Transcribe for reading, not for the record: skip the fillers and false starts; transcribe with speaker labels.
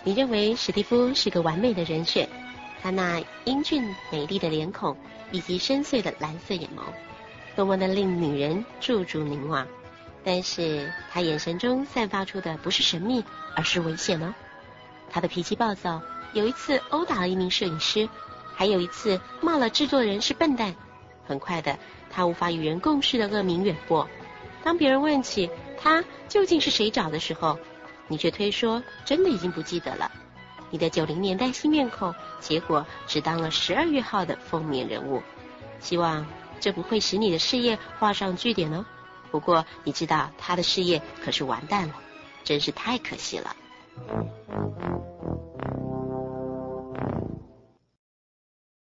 Speaker 1: 你认为史蒂夫是个完美的人选，他那英俊美丽的脸孔以及深邃的蓝色眼眸，多么的令女人驻足凝望。但是他眼神中散发出的不是神秘，而是危险呢。他的脾气暴躁，有一次殴打了一名摄影师，还有一次骂了制作人是笨蛋。很快的，他无法与人共事的恶名远播。当别人问起他究竟是谁找的时候，你却推说真的已经不记得了。你的90年代新面孔，结果只当了12月号的封面人物。希望这不会使你的事业画上句点哦。不过你知道他的事业可是完蛋了，真是太可惜了。